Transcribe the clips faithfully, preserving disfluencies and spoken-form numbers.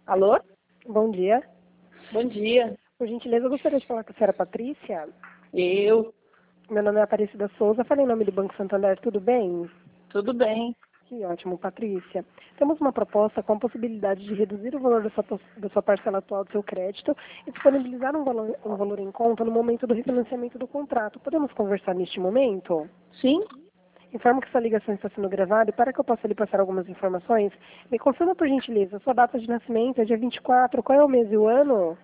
Alô? Bom dia. Bom dia. Por gentileza, eu gostaria de falar com a senhora Patrícia. Eu. Meu nome é Aparecida Souza, falei em nome do Banco Santander, tudo bem? Tudo bem. Que ótimo, Patrícia. Temos uma proposta com a possibilidade de reduzir o valor da sua, da sua parcela atual do seu crédito e disponibilizar um valor, um valor em conta no momento do refinanciamento do contrato. Podemos conversar neste momento? Sim? Informo que essa ligação está sendo gravada e para que eu possa lhe passar algumas informações, me confirma por gentileza, sua data de nascimento é dia vinte e quatro, qual é o mês e o ano?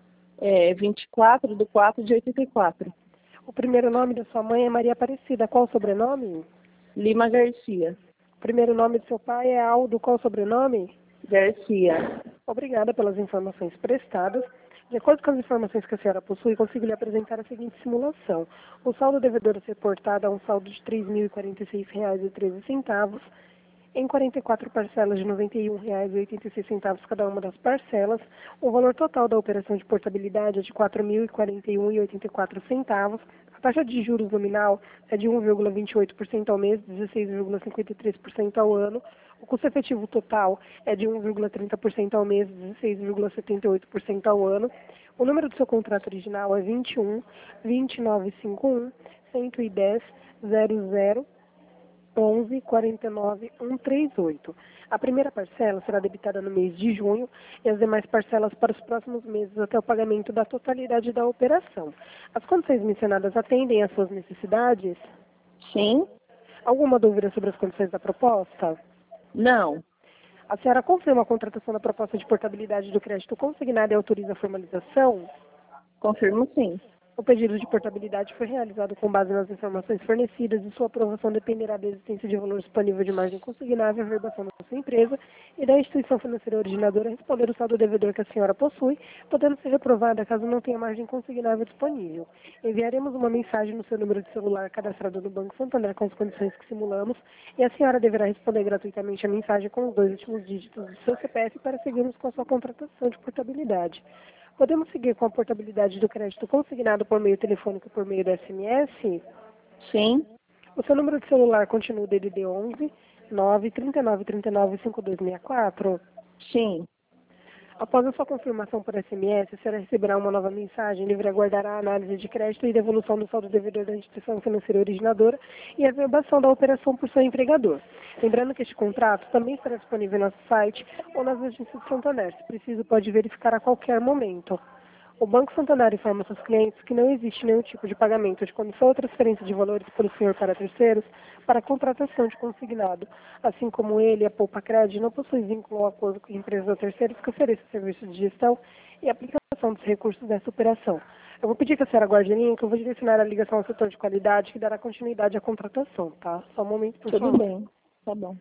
É vinte e quatro de quatro de oitenta e quatro. O primeiro nome da sua mãe é Maria Aparecida, qual o sobrenome? Lima Garcia. O primeiro nome do seu pai é Aldo, qual o sobrenome? Garcia. Obrigada pelas informações prestadas. De acordo com as informações que a senhora possui, consigo lhe apresentar a seguinte simulação. O saldo devedor a ser reportado é um saldo de três mil e quarenta e seis reais e treze centavos, em quarenta e quatro parcelas de noventa e um reais e oitenta e seis centavos cada uma das parcelas. O valor total da operação de portabilidade é de quatro mil e quarenta e um reais e oitenta e quatro centavos. A taxa de juros nominal é de um vírgula vinte e oito por cento ao mês, dezesseis vírgula cinquenta e três por cento ao ano. O custo efetivo total é de um vírgula trinta por cento ao mês, dezesseis vírgula setenta e oito por cento ao ano. O número do seu contrato original é vinte e um, vinte e nove cinquenta e um, cento e dez, zero zero, onze, quarenta e nove, cento e trinta e oito. A primeira parcela será debitada no mês de junho e as demais parcelas para os próximos meses até o pagamento da totalidade da operação. As condições mencionadas atendem às suas necessidades? Sim? Alguma dúvida sobre as condições da proposta? Não. A senhora confirma a contratação da proposta de portabilidade do crédito consignado e autoriza a formalização? Confirmo sim. O pedido de portabilidade foi realizado com base nas informações fornecidas e sua aprovação dependerá da existência de valor disponível de margem consignável, verbação da sua empresa e da instituição financeira originadora responder o saldo devedor que a senhora possui, podendo ser reprovada caso não tenha margem consignável disponível. Enviaremos uma mensagem no seu número de celular cadastrado no Banco Santander com as condições que simulamos e a senhora deverá responder gratuitamente a mensagem com os dois últimos dígitos do seu C P F para seguirmos com a sua contratação de portabilidade. Podemos seguir com a portabilidade do crédito consignado por meio telefônico e por meio do S M S? Sim? O seu número de celular continua o D D D onze, nove, trinta e nove, trinta e nove, cinquenta e dois sessenta e quatro? Sim. Após a sua confirmação por S M S, a senhora receberá uma nova mensagem, livre aguardará a análise de crédito e devolução do saldo devedor da instituição financeira originadora e a verbação da operação por seu empregador. Lembrando que este contrato também estará disponível no nosso site ou nas agências do Santander. Se preciso, pode verificar a qualquer momento. O Banco Santander informa seus clientes que não existe nenhum tipo de pagamento de comissão ou transferência de valores pelo senhor para terceiros para a contratação de consignado, assim como ele, a Poupa Cred, não possui vínculo ou acordo com empresas ou terceiros que ofereçam serviços de gestão e aplicação dos recursos dessa operação. Eu vou pedir que a senhora guarde a linha, que eu vou direcionar a ligação ao setor de qualidade, que dará continuidade à contratação, tá? Só um momento, por Tudo favor. bem. Tá bom.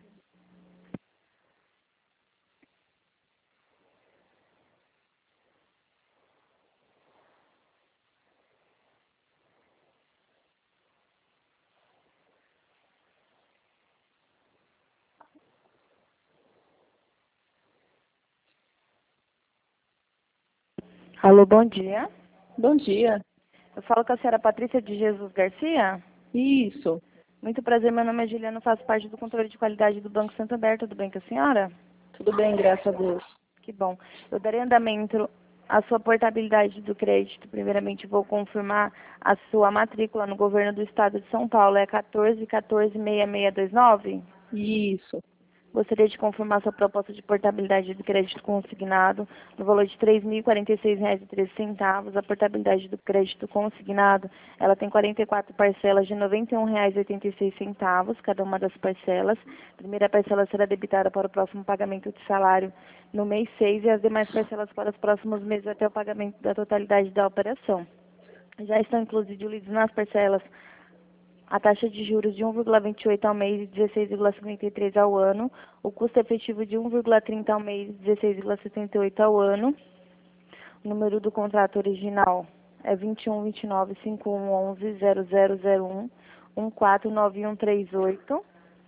Alô, bom dia. Bom dia. Eu falo com a senhora Patrícia de Jesus Garcia. Isso. Muito prazer, meu nome é Juliana, faço parte do controle de qualidade do Banco Santander. Tudo bem com a senhora? Tudo bem, graças a Deus. Que bom. Eu darei andamento à sua portabilidade do crédito. Primeiramente, vou confirmar a sua matrícula no governo do estado de São Paulo. É quatorze, quatorze, seis seis dois nove? Isso. Gostaria de confirmar sua proposta de portabilidade do crédito consignado no valor de três mil e quarenta e seis reais e treze centavos. A portabilidade do crédito consignado, ela tem quarenta e quatro parcelas de noventa e um reais e oitenta e seis centavos, cada uma das parcelas. A primeira parcela será debitada para o próximo pagamento de salário no mês seis e as demais parcelas para os próximos meses até o pagamento da totalidade da operação. Já estão incluídos nas parcelas a taxa de juros de um vírgula vinte e oito ao mês e dezesseis vírgula cinquenta e três ao ano, o custo efetivo de um vírgula trinta ao mês e dezesseis vírgula setenta e oito ao ano. O número do contrato original é vinte e um, vinte e nove, cinquenta e um, onze, zero zero zero um, um quatro nove um três oito.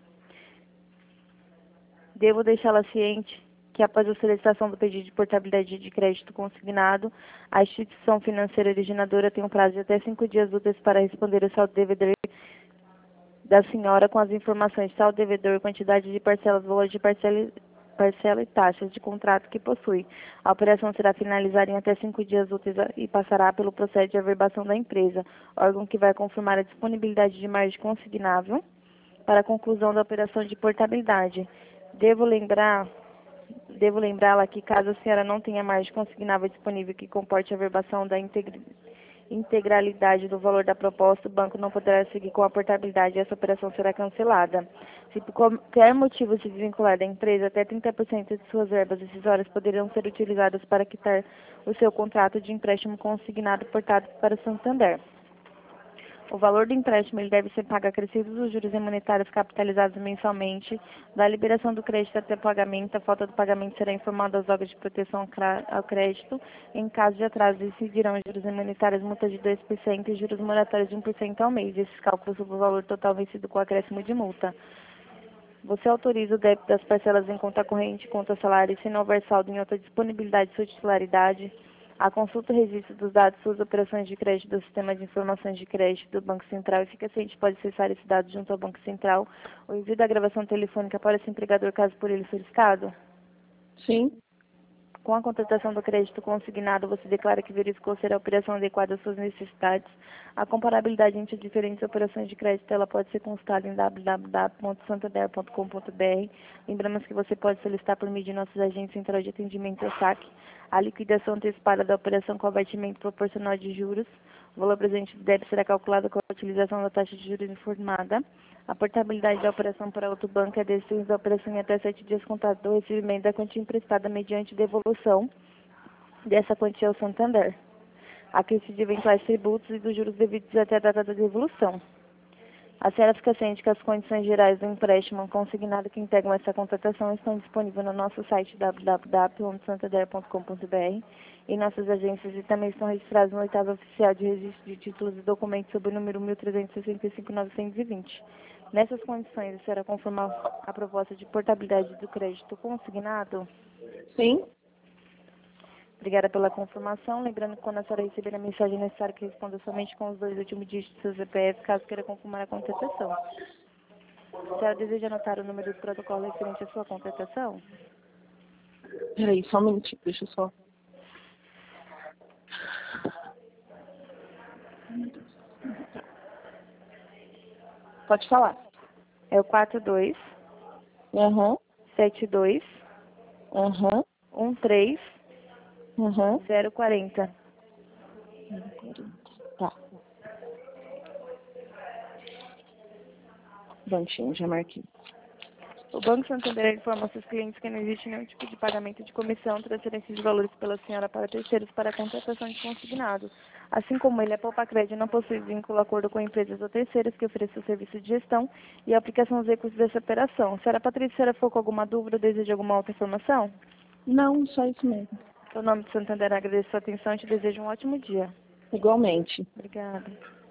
Devo deixá-la ciente que após a solicitação do pedido de portabilidade de crédito consignado, a instituição financeira originadora tem um prazo de até cinco dias úteis para responder ao saldo devedor da senhora com as informações saldo devedor, quantidade de parcelas, valor de parcela parcela e taxas de contrato que possui. A operação será finalizada em até cinco dias úteis e passará pelo processo de averbação da empresa, órgão que vai confirmar a disponibilidade de margem consignável para a conclusão da operação de portabilidade. Devo lembrar, devo lembrá-la que caso a senhora não tenha margem consignável disponível que comporte a averbação da integridade integralidade do valor da proposta, o banco não poderá seguir com a portabilidade e essa operação será cancelada. Se por qualquer motivo se desvincular da empresa, até trinta por cento de suas verbas decisórias poderão ser utilizadas para quitar o seu contrato de empréstimo consignado portado para o Santander. O valor do empréstimo ele deve ser pago acrescidos os juros monetários capitalizados mensalmente. Da liberação do crédito até o pagamento, a falta do pagamento será informada aos órgãos de proteção ao crédito. Em caso de atraso, incidirão juros monetários, multa de dois por cento e juros moratórios de um por cento ao mês. Esses cálculos sobre o valor total vencido com acréscimo de multa. Você autoriza o débito das parcelas em conta corrente, conta salário, se não houver saldo em outra disponibilidade de sua titularidade. A consulta e registro dos dados suas operações de crédito do Sistema de Informações de Crédito do Banco Central e fica ciente pode acessar esses dados junto ao Banco Central. O envio da gravação telefônica para esse empregador, caso por ele solicitado. Sim. Com a contratação do crédito consignado, você declara que verificou ser a operação adequada às suas necessidades. A comparabilidade entre diferentes operações de crédito ela pode ser consultada em w w w ponto santander ponto com ponto b r. Lembramos que você pode solicitar por meio de nossas agentes central de atendimento ao saque a liquidação antecipada da operação com abatimento proporcional de juros. O valor presente do débito será calculado com a utilização da taxa de juros informada. A portabilidade da operação para outro banco é a decisão da operação em até sete dias contados do recebimento da quantia emprestada mediante devolução dessa quantia ao Santander. Aquisição de eventuais tributos e dos juros devidos até a data da devolução. A senhora fica ciente que as condições gerais do empréstimo consignado que integram essa contratação estão disponíveis no nosso site w w w ponto santander ponto com ponto b r e nossas agências e também estão registradas no oitavo oficial de registro de títulos e documentos sob o número mil trezentos e sessenta e cinco mil novecentos e vinte. Nessas condições, a senhora confirma a proposta de portabilidade do crédito consignado? Sim. Obrigada pela confirmação. Lembrando que quando a senhora receber a mensagem, é necessário que responda somente com os dois últimos dígitos do seu C P F, caso queira confirmar a contratação. A senhora deseja anotar o número do protocolo referente à sua contratação? Peraí, só um minutinho, deixa eu só. Pode falar. É o quatro dois, Aham. sete dois, Aham. um três, Aham. zero quarenta. Tá. Prontinho, já marquei. O Banco Santander informa aos seus clientes que não existe nenhum tipo de pagamento de comissão, transferência de valores pela senhora para terceiros para a contratação de consignado. Assim como ele, a Poupa Crédito não possui vínculo acordo com empresas ou terceiras que ofereçam o serviço de gestão e a aplicação dos recursos dessa operação. Senhora Patrícia, a senhora ficou com alguma dúvida ou deseja alguma outra informação? Não, só isso mesmo. Em nome do Santander, agradeço a sua atenção e te desejo um ótimo dia. Igualmente. Obrigada.